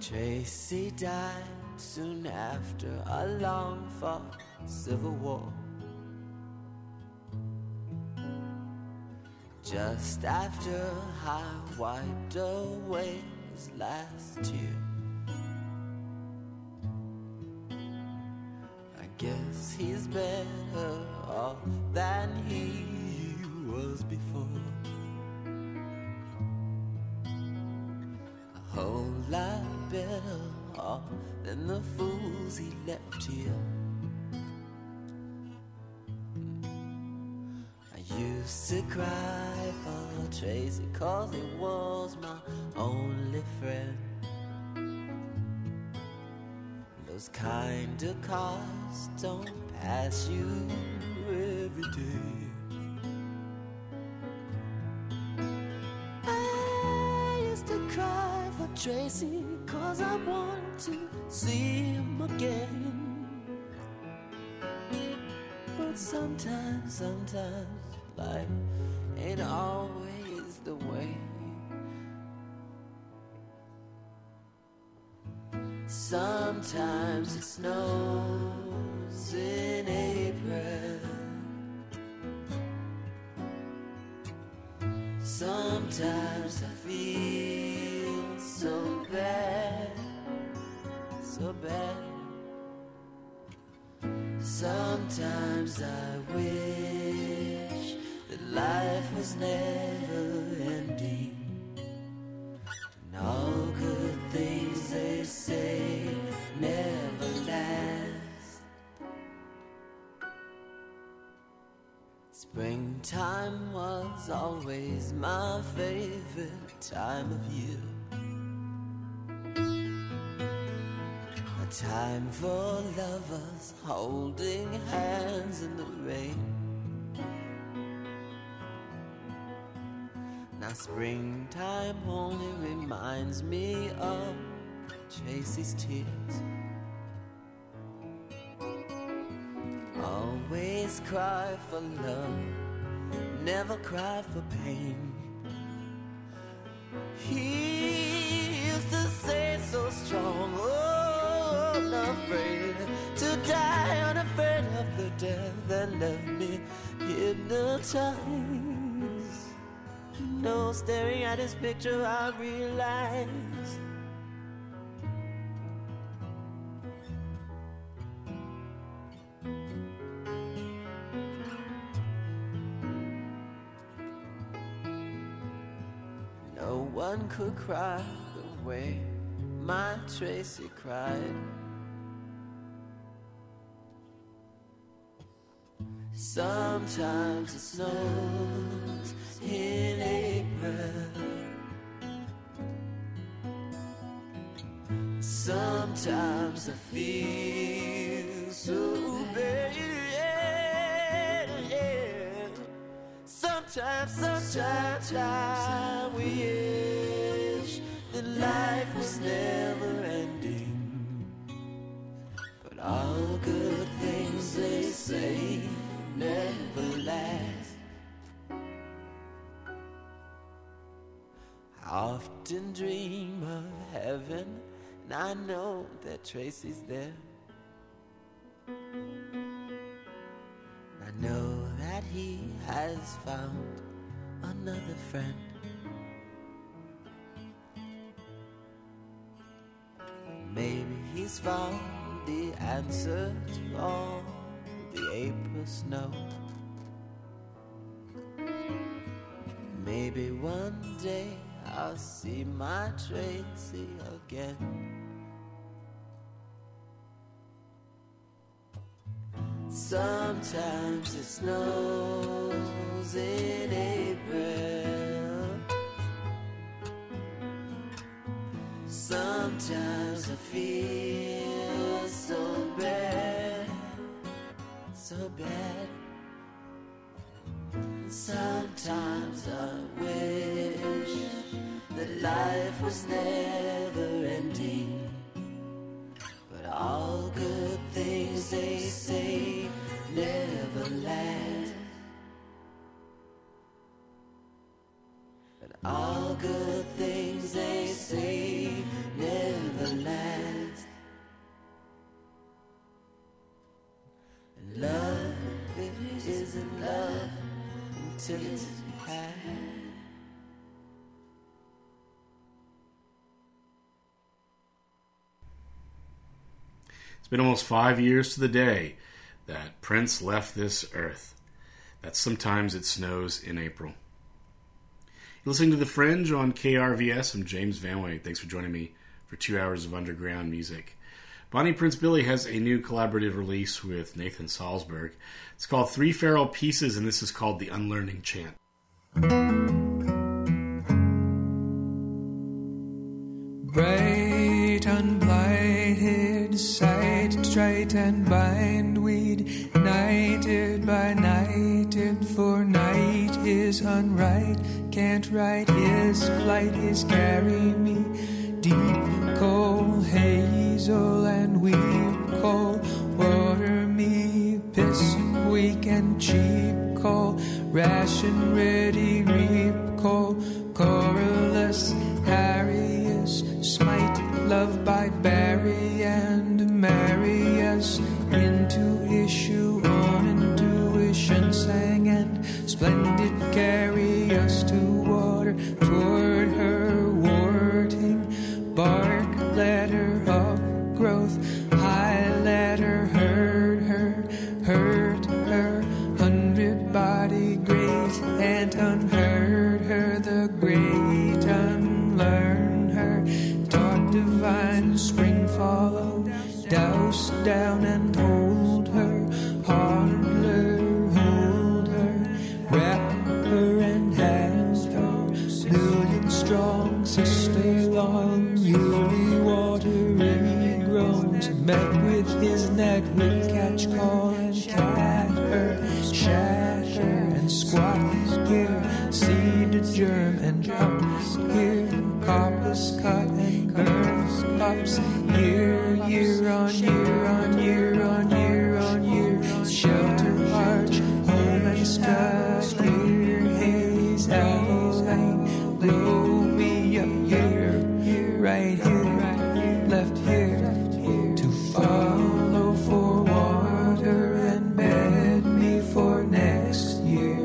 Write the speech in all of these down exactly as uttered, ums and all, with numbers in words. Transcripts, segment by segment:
Tracy died soon after a long-fought civil war. Just after I wiped away his last tear. I guess he's better off than he was before. A whole lot better off than the fools he left here. I used to cry for Tracy 'cause he was my only friend. Those kind of cars don't pass you every day. I used to cry for Tracy 'cause I want to see him again. But sometimes, sometimes life ain't always the way. Sometimes it snows in April. Sometimes I feel so bad, so bad. Sometimes I wish that life was never ending. And all good things they say never last. Springtime was always my favorite time of year. A time for lovers holding hands in the rain. Now springtime only reminds me of Tracy's tears. Always cry for love, never cry for pain. He used to say so strong, oh, unafraid to die, unafraid of the death that left me hypnotized. You know, staring at his picture I realized no one could cry the way my Tracy cried. Sometimes it snows in April. Sometimes I feel so bad. Sometimes, sometimes I wish that life was never ending. But all good things they say never last. I often dream of heaven, and I know that Tracy's there. I know that he has found another friend. Maybe he's found the answer to all the April snow. Maybe one day I'll see my Tracy again. Sometimes it snows in April. Sometimes I feel so bad, so bad. Sometimes I wish that life was never ending. But all good things they say never last. But all good things they say never till it's high. It's been almost five years to the day that Prince left this earth. That sometimes it snows in April. You're listening to The Fringe on K R V S. I'm James Vanway. Thanks for joining me for two hours of underground music. Bonnie Prince Billy has a new collaborative release with Nathan Salzberg. It's called Three Feral Pieces, and this is called The Unlearning Chant. Bright, unblighted, sight, trite, and bindweed, nighted by nighted, for night is unright, can't right his flight, his carry me, deep coal, hazel, and weep coal, water me, piss, weak, and cheap coal, ration ready, reap coal, Corylus, Harrius, smite, love by Barry, and marry us into issue on intuition, sang, and splendid carry us to water, toward her warding, bark, let her up growth, high, let her herd her, hurt her, hundred body great, and unheard her, the great unlearn her, taught divine spring follow, douse down and hold her, hodler, hold her, wrap her and have her, million strong, sister long, yearly watery groans, met with his net, with catch call and cat her, shatter and squat here, seed a germ and ups here, coppice cut and earth ups here, year on year on year on year on year, shelter arch, home and stuck here, haze, elbow, blow me up here, right here, left here, to follow for water and bed me for next year.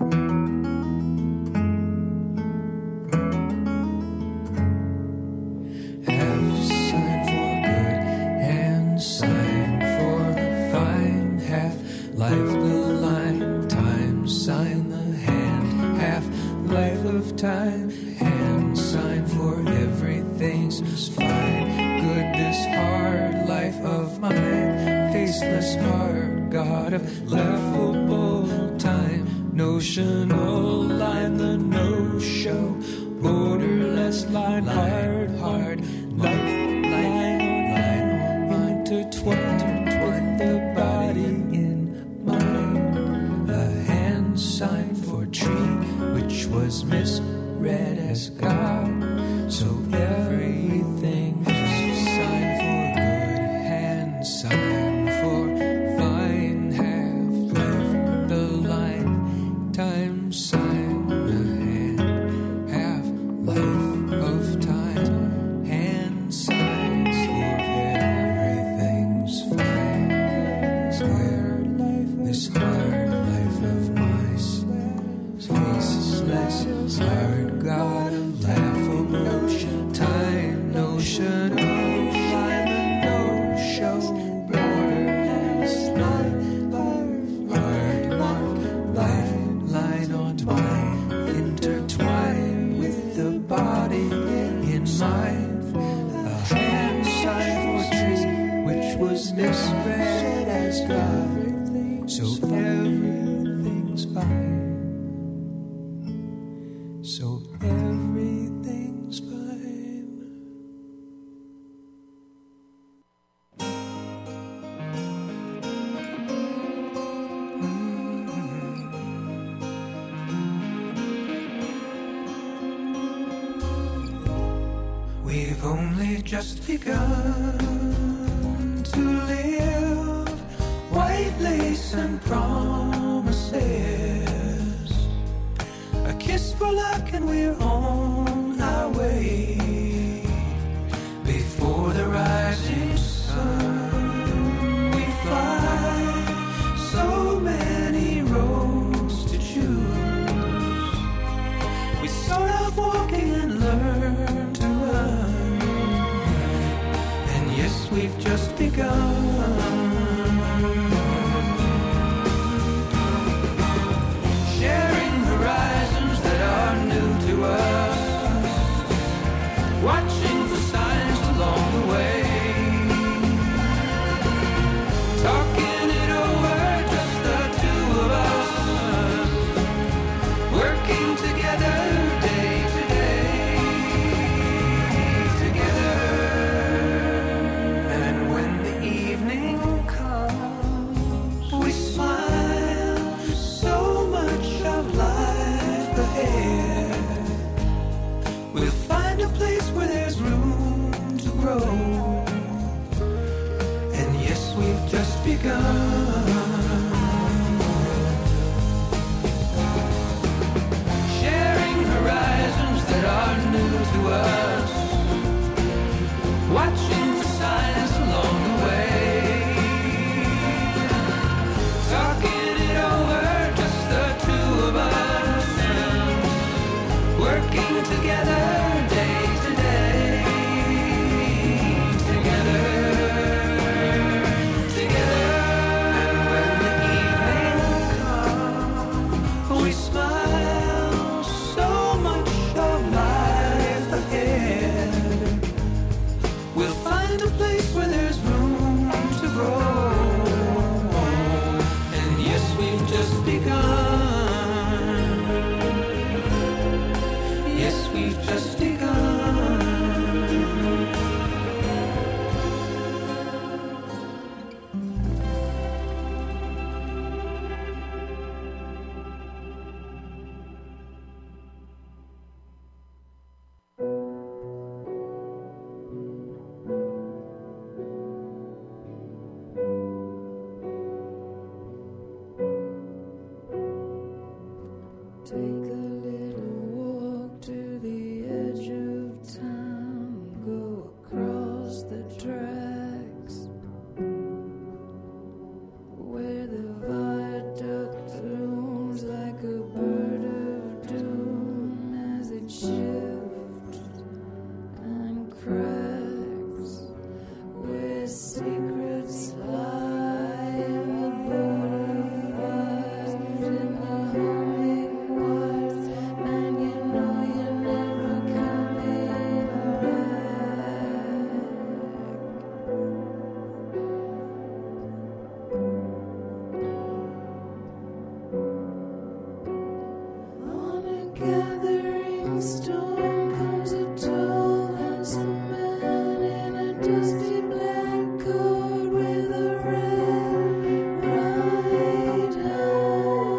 Have sign for good and sign for fine, half life the line, time sign the hand, half life of time, hand sign for everything's fine, good this hard life of mine, faceless hard god of laughable time, notional line, the no-show, borderless line, hard, hard, life, line, line, intertwined with the body in mind, a hand sign for tree, which was misread as God, so everything is sign for good, hand sign for fine, half life, the line, time sign, the hand, half life of time, hand signs for everything's fine, square life, this hard life of mice, faceless, hard god of laughable notion, time, notion, line, the no-show, borderless line, hard mark, line, line on twine, intertwined with the body in mind, a hand sign for tree, which was misread as God, so everything's fine. So everything's fine. We've only just begun to live, white lace and promises, a kiss for luck and we're on our way. Before the rising sun we fly, so many roads to choose, watching for signs along the way, talking it over, just the two of us, working together day to day, together. And when the evening comes, we smile, so much of life ahead. We'll find a place where there's room to grow. And yes, we've just begun. Sharing horizons that are new to us, watching for signs along the way, talking it over, just the two of us, working together day to day, together, together. And when the evening comes, we smile, so much of life ahead. We'll find a place where there's room to grow. And yes, we've just begun. Yes, we've just begun. Take a little walk to the edge of town, go across the tracks where the viaduct looms like a bird of doom as it shifts and cracks, where secrets lie in the butterflies in the humming words. Man, you know you're never coming back. On a gathering storm comes a tall, handsome man in a dusty black coat with a red right hand.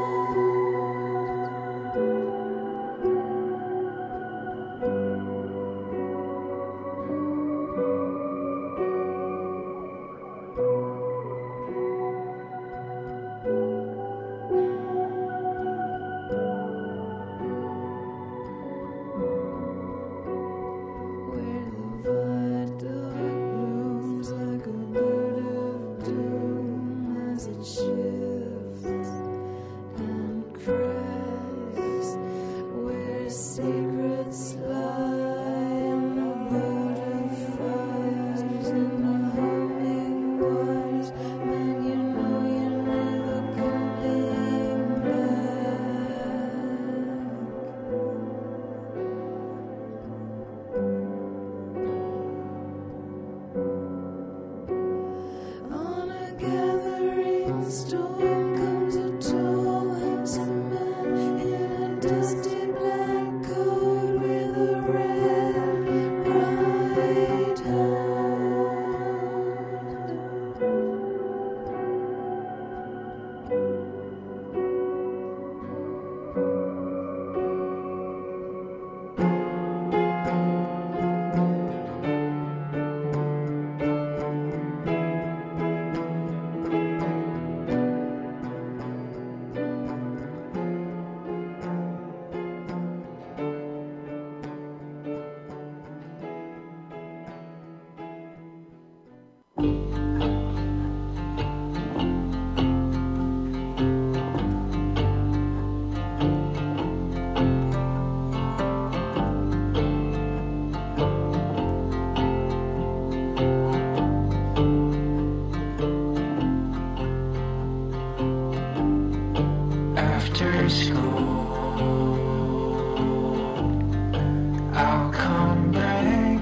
Where the viaduct blooms like a bird of doom as it shifts and cracks, where secrets lie in the butterflies in the humming words. Man, you know you're never coming back. On a gathering storm comes a tall, handsome man in a dusty black coat with a red right After school, I'll come back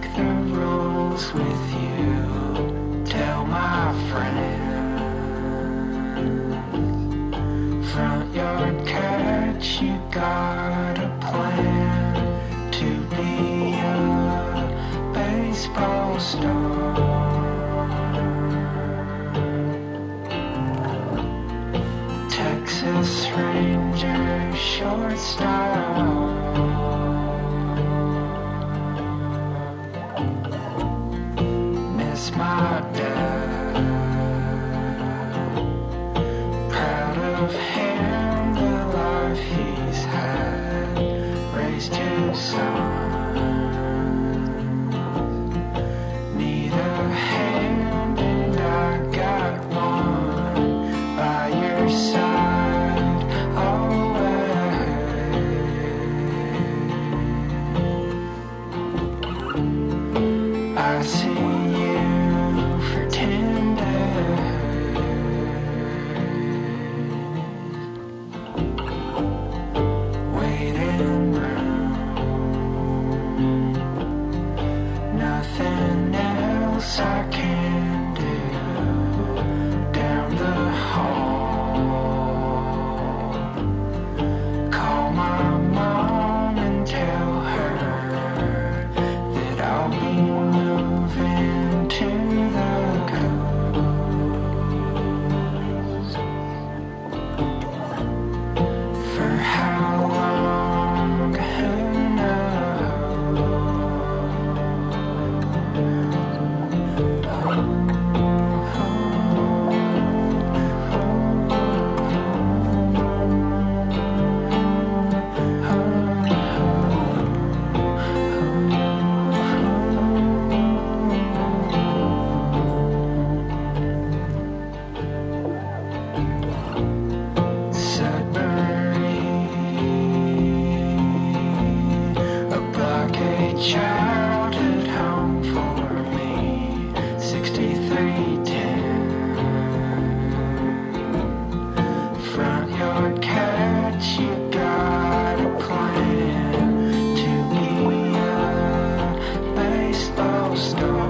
Texas Ranger shortstop. Miss my dad. Proud of him, the life he's had. Raised two sons. Need a hand, and I got one by your side always. I see you for ten days, waiting room, nothing else I can do. Down the hall, call my mom and tell her that I'll be moving to the coast. For how long, who Sudbury, a blockade childhood home for me. sixty-three ten, front yard catch, you got a plan to be a baseball star.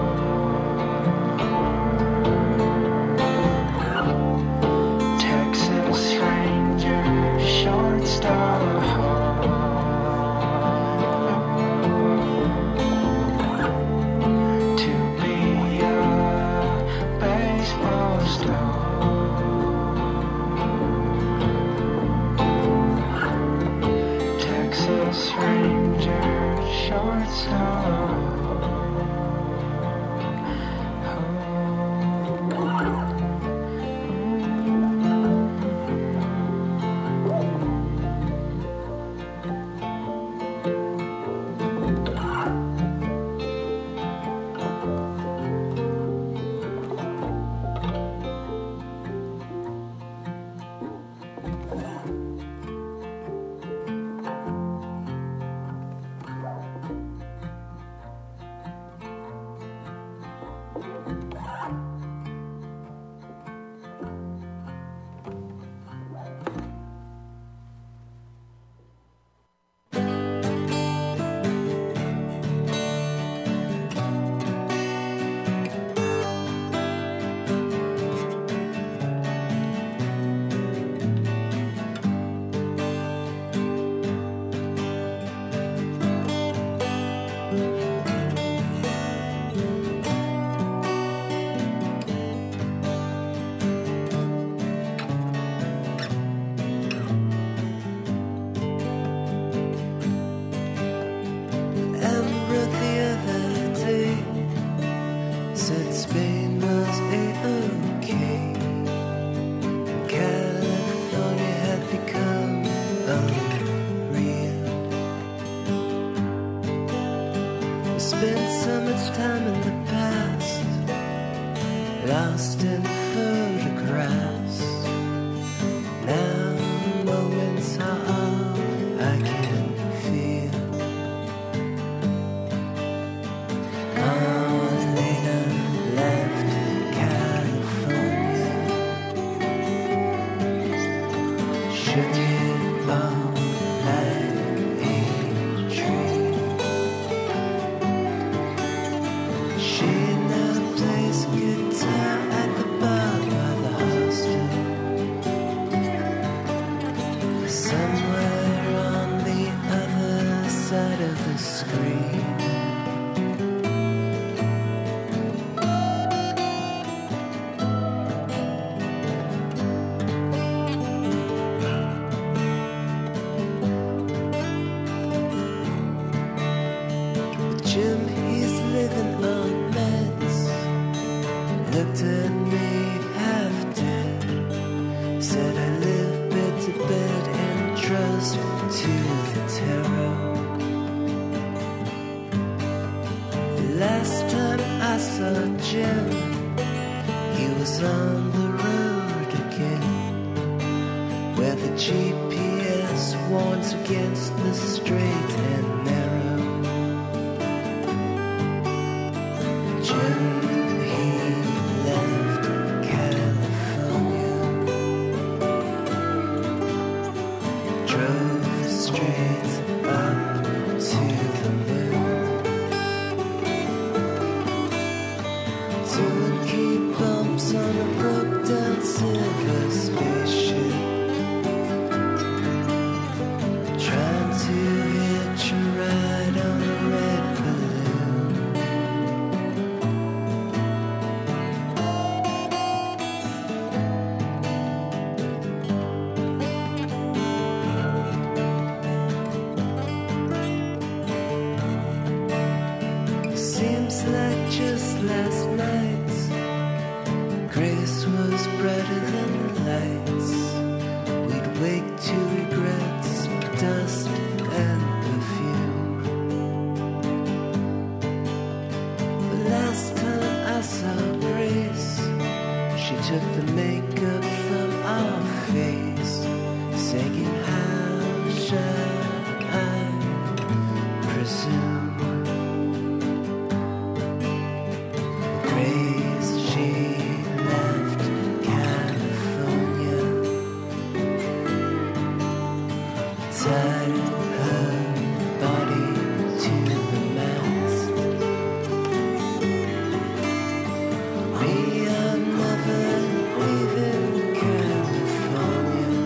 Texas Ranger shortstop. To be a baseball star. Texas Ranger shortstop. Amber the other day said Spain was a-okay. California had become unreal. We spent so much time in the past, lost in photographs. Now moments are all I can feel. Marlena left California. Shook it off like a tree. She now plays guitar at the bar by the hostel. Somewhere on the other side of the screen. last time I saw Jim, he was on the road again, where the G P S warns against the straight and narrow. Jim, he left California, drove straight up to the moon, doing key bumps on a broke down silver spaceship, trying to hitch a ride on a red balloon. Seems like just last night, grace was brighter than the lights. We'd wake to regrets, dust and perfume. But last time I saw Grace, she took the makeup from our face, singing, how shall I presume? Grace, she left California, tied her body to the mast. Me, I'm never leaving California.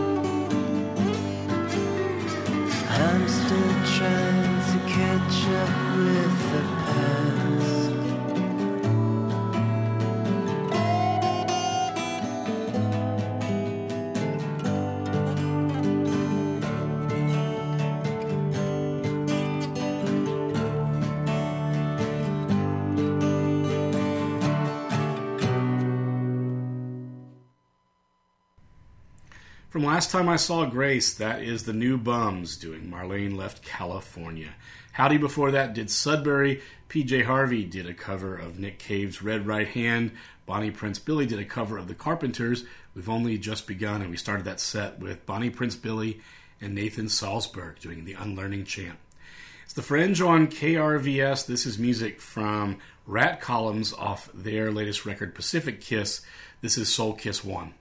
I'm still trying to catch up with the past. From Last Time I Saw Grace, that is the New Bums doing Marlene Left California. Howdy before that did Sudbury. P J Harvey did a cover of Nick Cave's Red Right Hand. Bonnie Prince Billy did a cover of The Carpenters, We've Only Just Begun, and we started that set with Bonnie Prince Billy and Nathan Salzberg doing The Unlearning Chant. It's The Fringe on K R V S. This is music from Rat Columns off their latest record, Pacific Kiss. This is Soul Kiss one.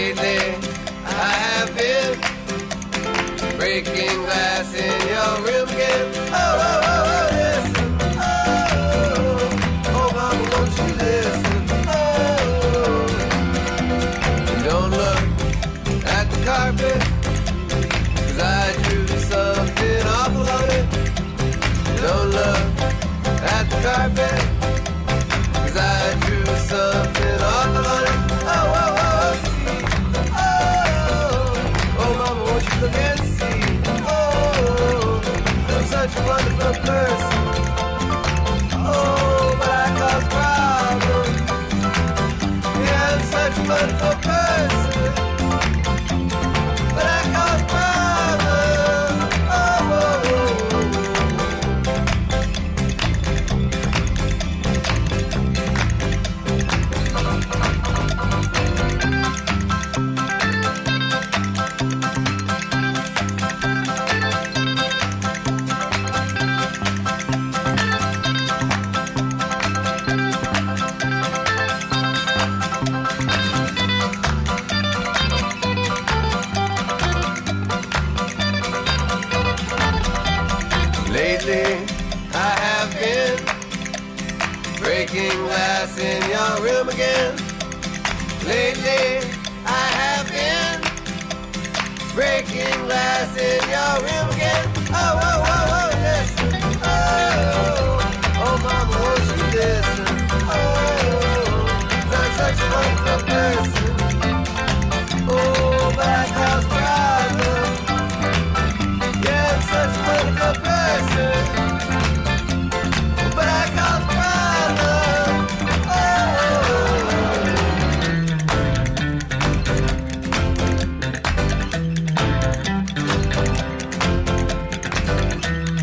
Lately, I have been breaking glass in your room again. Oh, oh, oh, oh, listen. Oh, oh, mama, won't you listen? Oh, don't look at the carpet, 'cause I drew something awful on it. Don't look at the carpet, 'cause I drew something awful on it. Oh, oh, oh, see. Oh, oh, mama, won't you look and see? Oh, I'm such a wonderful person. Oh, but I cause problems. Yeah, I'm such a wonderful person, but I cause problems. Oh, oh, oh. Lately, I have been breaking glass in your room again. Lately, I have been breaking glass in your room again. Oh, oh, oh, oh, listen. Oh, oh, mama, won't you listen? Oh, I'm such a wonderful person. Oh, but I cause problems. Yeah, I'm such a wonderful person, but I cause problems. Oh.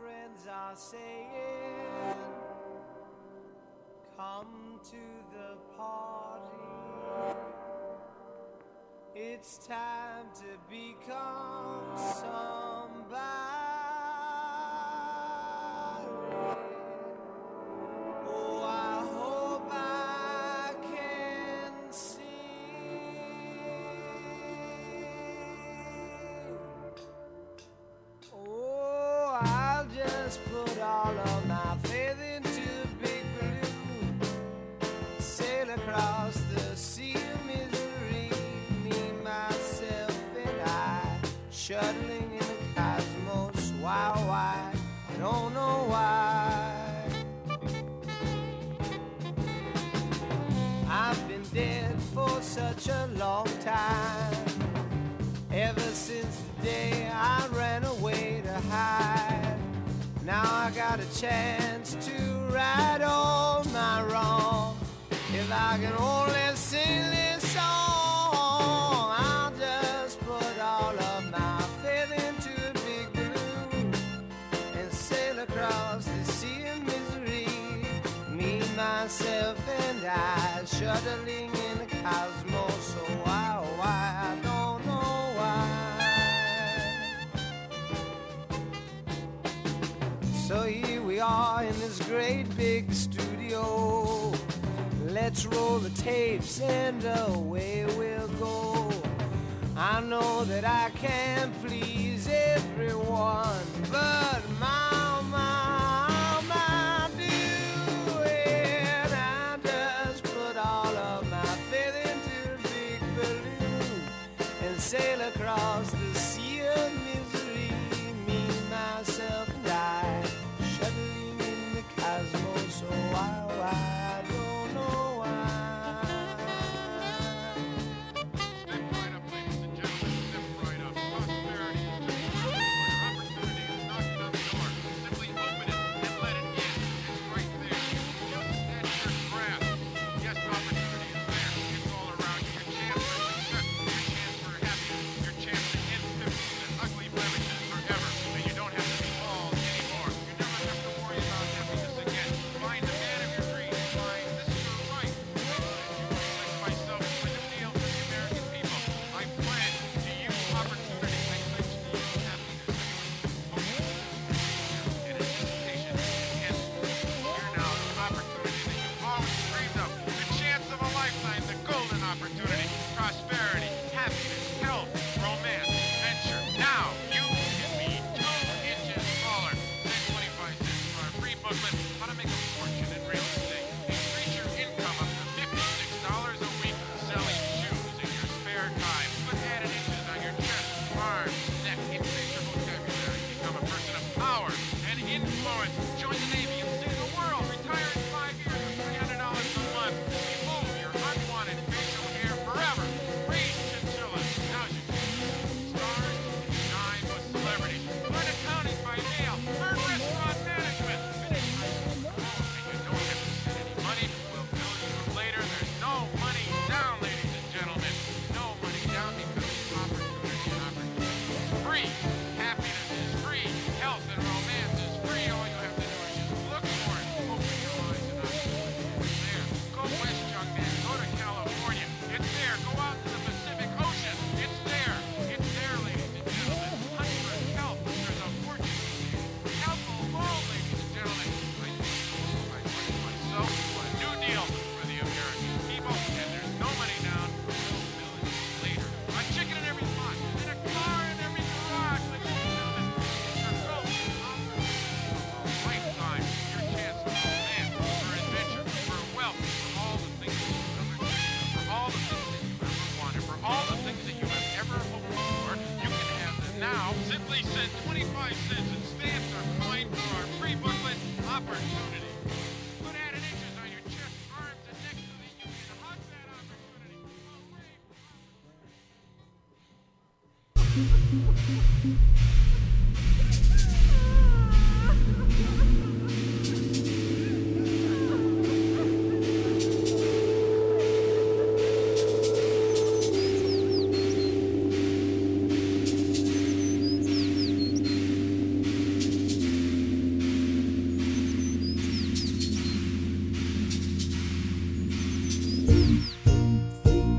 friends are saying, come to the party. It's time to become somebody. Oh, I hope I can see. Oh, I'll just put all of my faith into a big balloon, sail across the sea of misery, me, myself, and I, shuttling in the cosmos. Why, why? I don't know why. I've been dead for such a long time, ever since the day I ran away to hide. Now I got a chance to right all my wrong. If I can only sing this song, I'll just put all of my faith into a big balloon and sail across the sea of misery. Me, myself, and I, shuttling in the cosmos. So why, why, I don't know why. So here we are in this great big studio. Let's roll the tapes and away we'll go. I know that I can't please everyone, but my, my, my doing, I just put all of my faith into a big balloon and sail across the sea of misery. Me, myself, and I, shuttling in the cosmos. So why, why?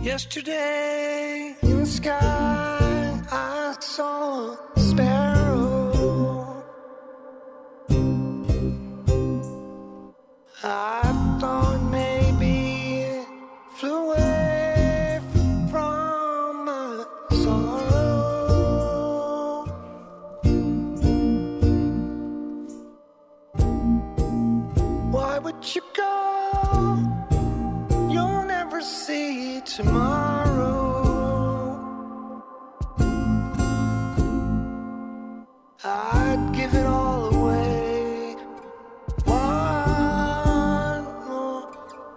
Yesterday in the sky I saw a sparrow. I thought maybe it flew away from my sorrow. Why would you go? You'll never see tomorrow. I'd give it all away one more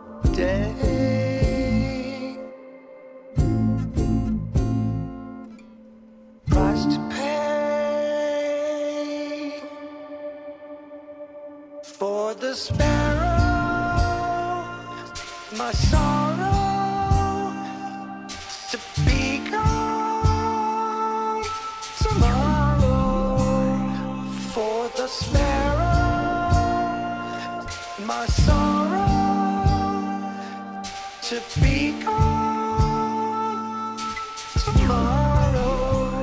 day. Price to pay for the sparrow, my sorrow to be gone tomorrow. For the sparrow, my sorrow to be gone tomorrow.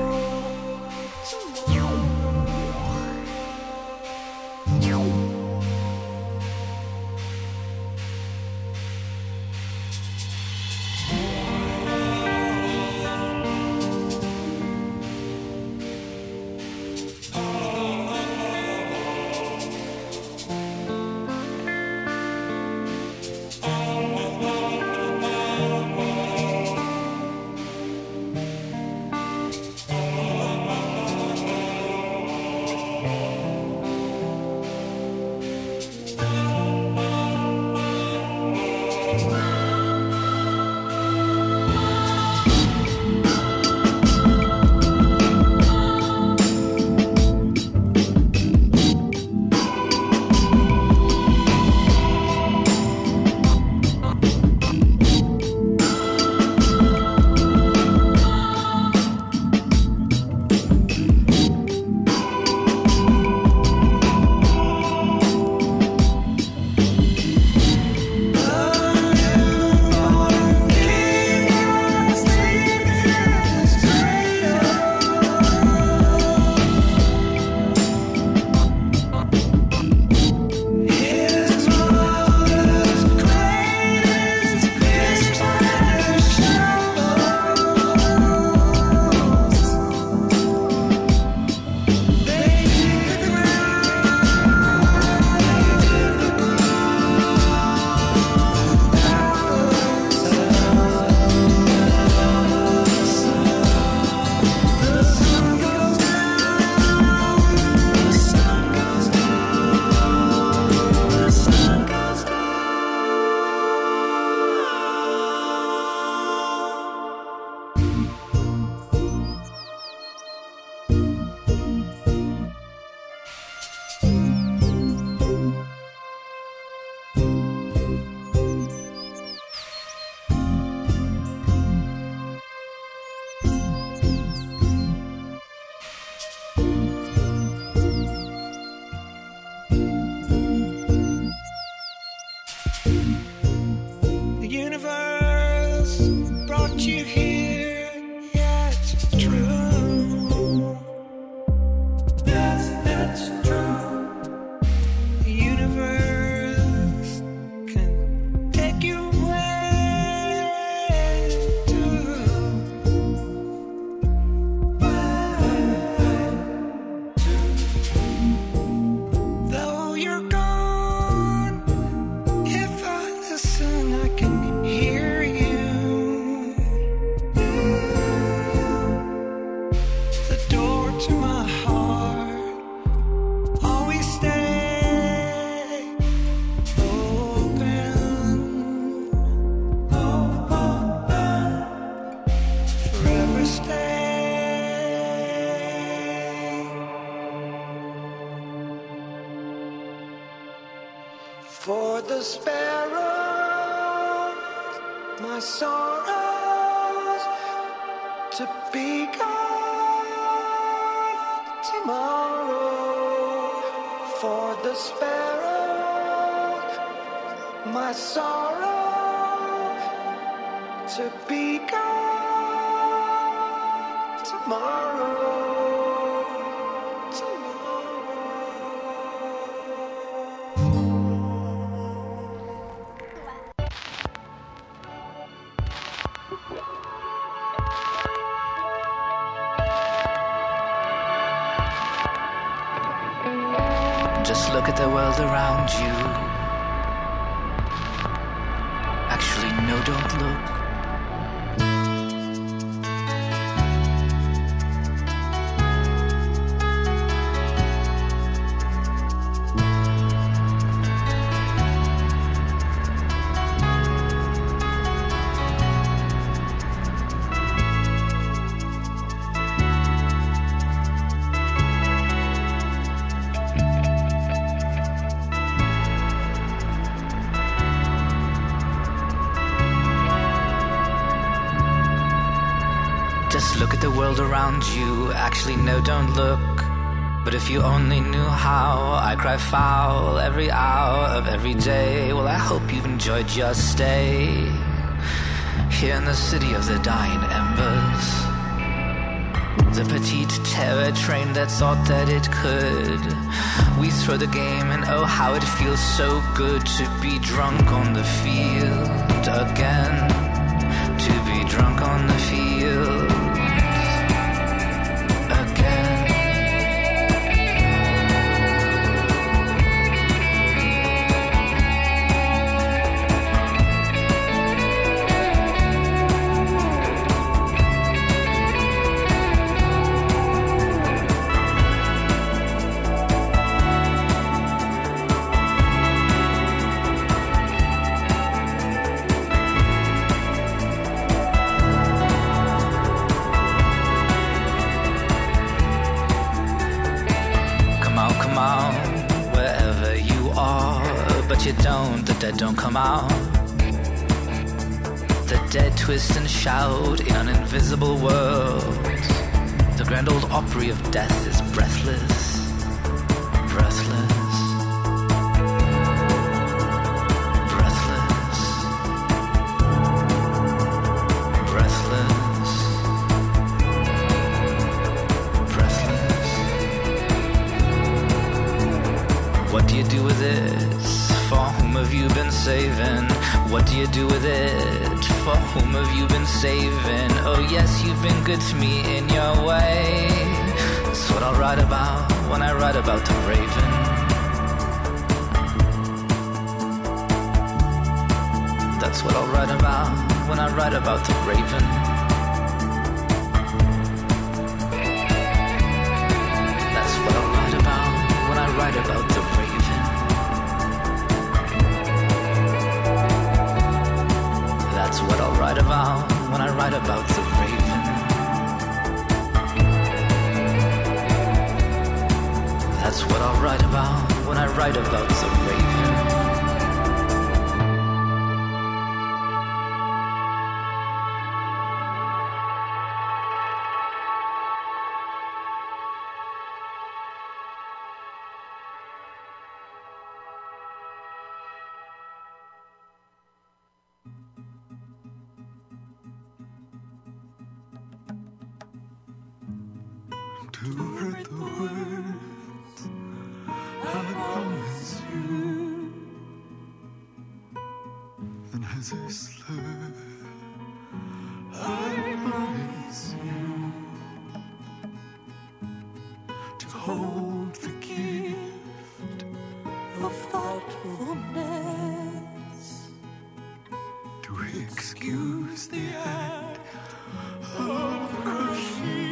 For the sparrows, my sorrows to be gone tomorrow. For the sparrows, my sorrow to be gone tomorrow. Just look at the world around you. Actually, no, don't look. Look at the world around you. Actually, no, don't look. But if you only knew how I cry foul every hour of every day. Well, I hope you've enjoyed your stay here in the city of the dying embers. The petite terror train that thought that it could. We throw the game and oh, how it feels so good to be drunk on the field again. To be drunk on the field. You don't, the dead don't come out. The dead twist and shout in an invisible world. The grand old Opry of death is breathless, breathless, breathless, breathless, breathless. What do you do with it? For whom have you been saving? What do you do with it? For whom have you been saving? Oh yes, you've been good to me in your way. That's what I'll write about when I write about the raven. That's what I'll write about when I write about the raven. That's what I'll write about when I write about the raven. That's what I'll write about when I write about the raven. That's what I'll write about when I write about the raven. To hurt the words I promise you, and as I slur, I promise you to hold the gift of thoughtfulness, to excuse the act of crushing.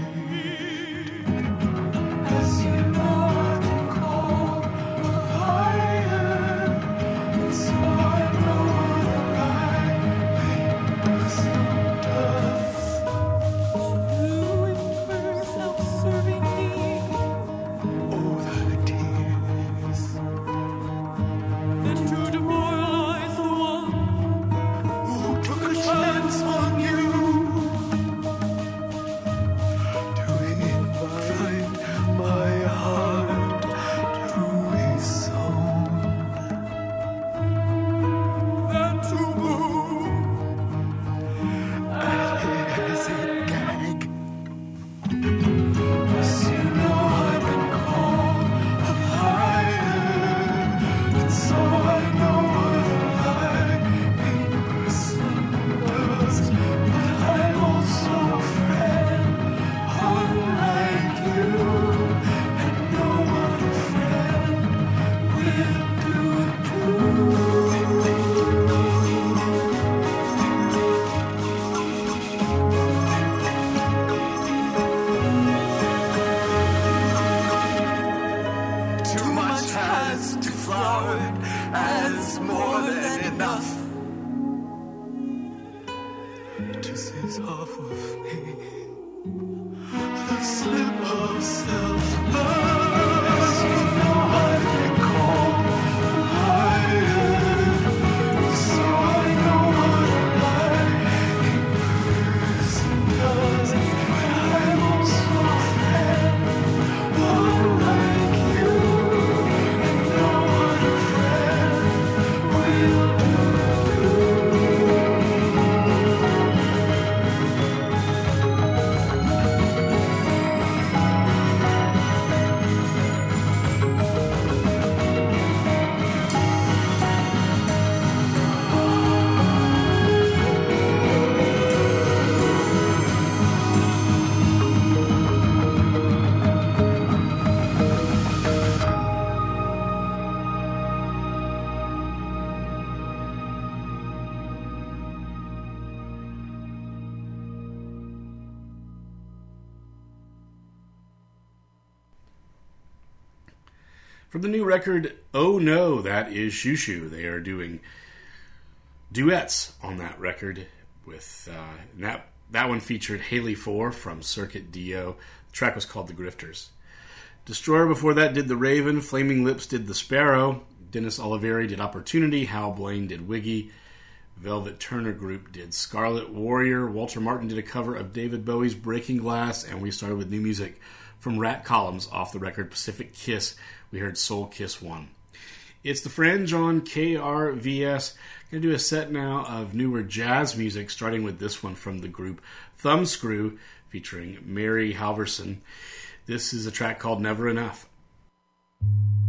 As you know, to call the higher, and so I know that I make so tough to immerse self-serving need. Oh, the tears that to demoralize the one who took a chance on just to flower as more than enough. This is half of me, the slip of self-love. I can call higher, so I know what a lying person does. But I'm also a fan, one like you, and know what a friend will do. From the new record, Oh No, that is Shoo Shoo. They are doing duets on that record. With uh, that that one featured Haley Four from Circuit Dio. The track was called The Grifters. Destroyer before that did The Raven. Flaming Lips did The Sparrow. Dennis Oliveri did Opportunity. Hal Blaine did Wiggy. Velvet Turner Group did Scarlet Warrior. Walter Martin did a cover of David Bowie's Breaking Glass. And we started with new music from Rat Columns off the record Pacific Kiss. We heard Soul Kiss one. It's The Fringe on K R V S. I'm going to do a set now of newer jazz music, starting with this one from the group Thumbscrew, featuring Mary Halverson. This is a track called Never Enough.